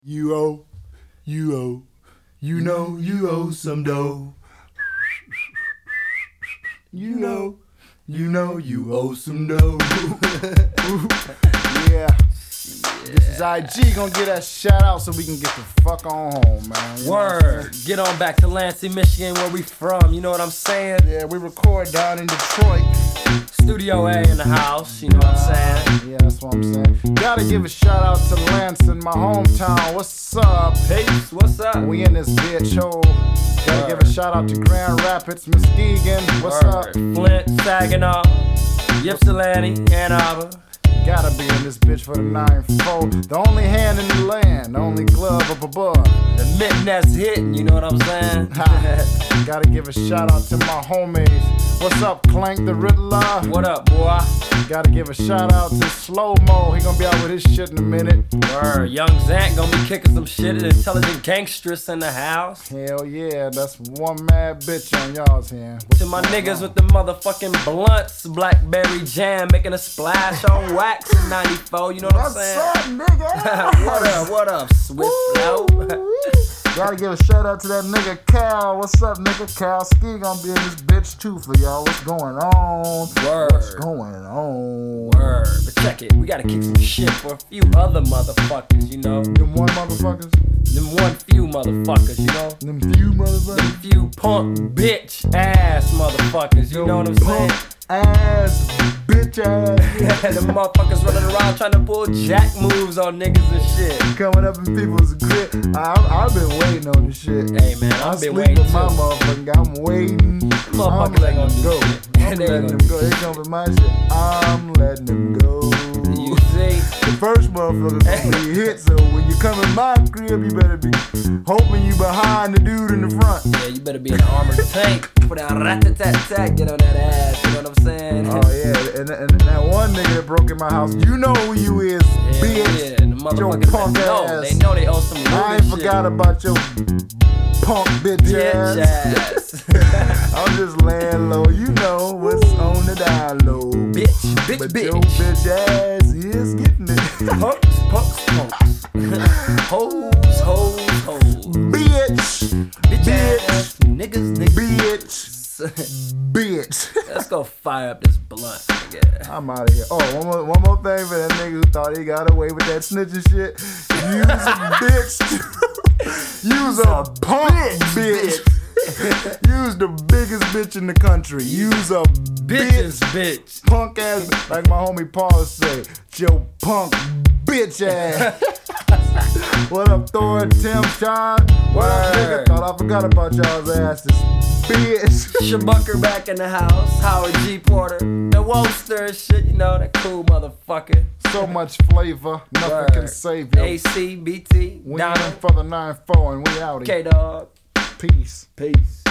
You owe, you know you owe some dough. You know you owe some dough. Yeah. This is IG gonna get that shout out so we can get the fuck on home, man. You Word. Get on back to Lansing, Michigan, where we from. You know what I'm saying? Yeah, we record down in Detroit. Studio A in the house. You know what I'm saying? Yeah, that's what I'm saying. Gotta give a shout out to Lansing, my hometown. What's up? Peace. What's up? We in this bitch, ho. Gotta give a shout out to Grand Rapids, Muskegon. What's up? Flint, Saginaw, Ypsilanti, Ann Arbor. Gotta be in this bitch for the 9-4. The only hand in the land, the only glove up above. The mitten that's hitting, you know what I'm saying? Gotta give a shout out to my homies. What's up, Clank the Riddler? What up, boy? Gotta give a shout out to Slow Mo. He gonna be out with his shit in a minute. Word. Young Zant gonna be kicking some shit. An intelligent gangstress in the house. Hell yeah, that's one mad bitch on y'all's hand. To my niggas with the motherfucking blunts, Blackberry Jam making a splash on wax in 94, you know what I'm saying? What's up, nigga? What up, Swift Flow? Gotta give a shout out to that nigga Cal. What's up, nigga? Cal Ski gonna be in this bitch too for y'all. What's going on? Word. What's going on? Word. But check it, we gotta kick some shit for a few other motherfuckers, you know? Them one motherfuckers? Them one few motherfuckers, you know? Them few motherfuckers? Them few punk bitch ass motherfuckers, you know what I'm saying? Punk ass, bitch ass. Them motherfuckers running around trying to pull jack moves on niggas and shit. Coming up in people's grip. I've been waiting on this shit. Hey man, I've been waiting with too. my motherfucking guy. I'm waiting. Motherfuckers ain't gonna do go. shit. I'm letting them go. They come with my shit. I'm letting them go. You see? The first motherfucker gonna be hit, so when you come in my crib, you better be hoping you behind the dude in the front. Yeah, you better be an armored tank. Put out rat-a-tat-tat, get on that ass, you know what I'm saying? Oh yeah, and that one nigga that broke in my house, you know who you is, bitch. Yeah, the motherfuckers punk know. ass. They know they owe some I ain't forgot about your punk bitch ass. I'm just laying low, you know what's on the down low. Bitch. But your bitch ass is getting it. Punks. Hoes. Bitch. Ass. Niggas. Bitch. Let's go fire up this blunt, nigga. I'm out of here. Oh, one more thing for that nigga who thought he got away with that snitching shit. Use a bitch. Use a punk bitch. Use the biggest bitch in the country. Use a bitch. Punk ass, like my homie Paul say. Your punk bitch ass. What up, Thor, Tim, Sean? What up, nigga? Thought I forgot about y'all's asses. Bitch. Shabucker back in the house. Howard G. Porter. The Wolster shit, you know, that cool motherfucker. So much flavor, nothing can save you. AC, BT, We Donna. in for the 9-4 and we out here. K-Dog. Peace. Peace.